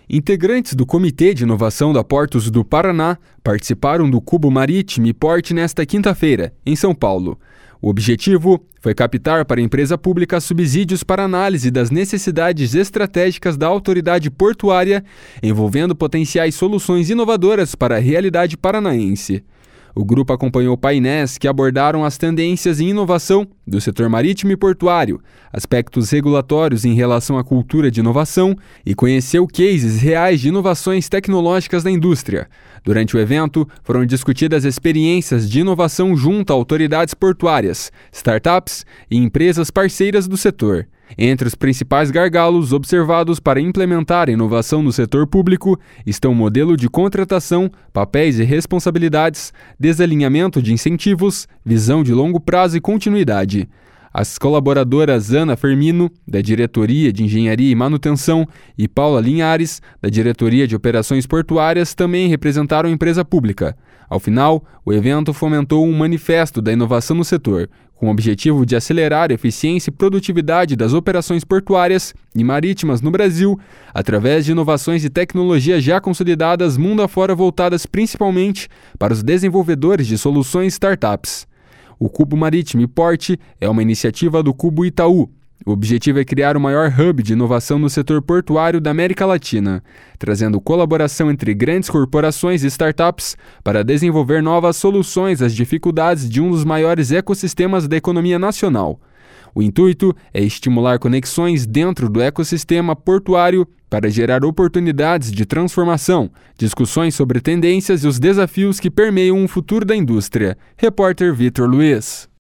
Integrantes do Comitê de Inovação da Portos do Paraná participaram do Cubo Marítimo e Porte nesta quinta-feira, em São Paulo. O objetivo foi captar para a empresa pública subsídios para análise das necessidades estratégicas da autoridade portuária, envolvendo potenciais soluções inovadoras para a realidade paranaense. O grupo acompanhou painéis que abordaram as tendências em inovação do setor marítimo e portuário, aspectos regulatórios em relação à cultura de inovação e conheceu cases reais de inovações tecnológicas da indústria. Durante o evento, foram discutidas experiências de inovação junto a autoridades portuárias, startups e empresas parceiras do setor. Entre os principais gargalos observados para implementar a inovação no setor público estão o modelo de contratação, papéis e responsabilidades, desalinhamento de incentivos, visão de longo prazo e continuidade. As colaboradoras Ana Fermino, da Diretoria de Engenharia e Manutenção, e Paula Linhares, da Diretoria de Operações Portuárias, também representaram a empresa pública. Ao final, o evento fomentou um manifesto da inovação no setor, com o objetivo de acelerar a eficiência e produtividade das operações portuárias e marítimas no Brasil, através de inovações e tecnologias já consolidadas mundo afora voltadas principalmente para os desenvolvedores de soluções startups. O Cubo Marítimo e Porte é uma iniciativa do Cubo Itaú. O objetivo é criar o maior hub de inovação no setor portuário da América Latina, trazendo colaboração entre grandes corporações e startups para desenvolver novas soluções às dificuldades de um dos maiores ecossistemas da economia nacional. O intuito é estimular conexões dentro do ecossistema portuário para gerar oportunidades de transformação, discussões sobre tendências e os desafios que permeiam o futuro da indústria. Repórter Vitor Luiz.